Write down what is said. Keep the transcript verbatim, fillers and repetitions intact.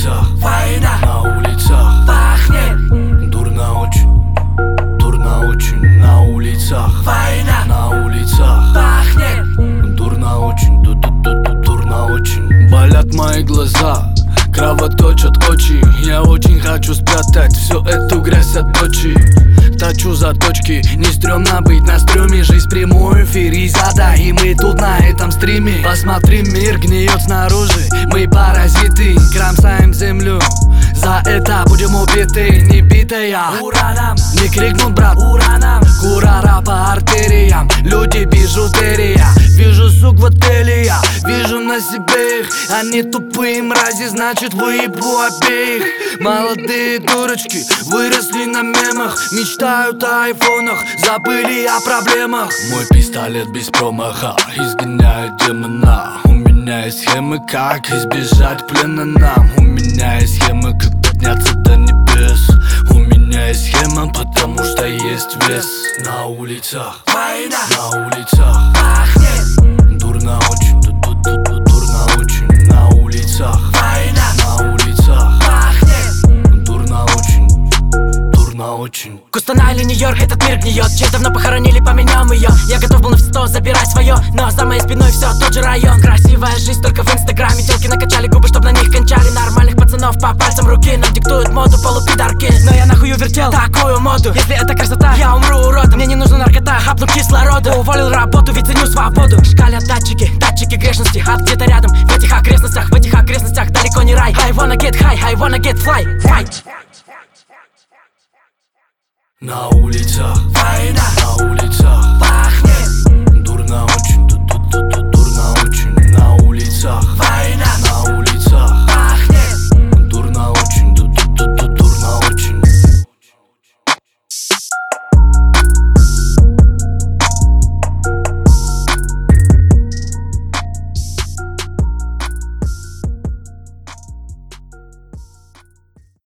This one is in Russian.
улицах война, на улицах пахнет дурно очень, дурно очень. На улицах война, на улицах пахнет дурно очень, дурно очень. Болят мои глаза, кровоточат очи. Я очень хочу спрятать всю эту грязь от ночи. Точу заточки, не стрёмно быть на стрёме. Жизнь прямой эфир из ада, и мы тут на этом стриме. Посмотри, мир гниет снаружи, мы паразиты, кромсаем землю. За это будем убиты, не битая ураном. Не крикнут, брат, ураном. Курара по артериям, люди бижутерия. Вижу сук в отеле, я вижу на себе их. Они тупые мрази, значит выебу обеих. Молодые дурочки выросли на мемах, мечтают о айфонах, забыли о проблемах. Мой пистолет без промаха изгоняет демона. У меня есть схемы, как избежать плена нам. У меня есть схемы, как подняться до небес. У меня есть схема, потому что есть вес. На улицах война, на улицах пахнет дурно очень, дурно очень. На улицах война, на улицах пахнет дурно очень, дурно очень. Кустана или Нью-Йорк, этот мир гниет. Честь давно похоронили, поменяем ее. Я готов был на все сто забирать свое, но за моей спиной все тот же район. Красивая жизнь только в инстаграме. Телки накачали губы, чтоб на них кончали. Нормальных пацанов по пальцам руки нам диктуют моду полупидарки. Но я нахуй увертел такую моду. Если это красота, я умру уродом. Мне не нужна наркота, хапну кислорода. Уволил работу, ведь ценю свободу. Шкалят датчики, датчики грешности. Ад где-то рядом, в этих окрестностях. В этих окрестностях далеко не рай. I wanna get high, I wanna get fly. Fight. На улицах война, на улицах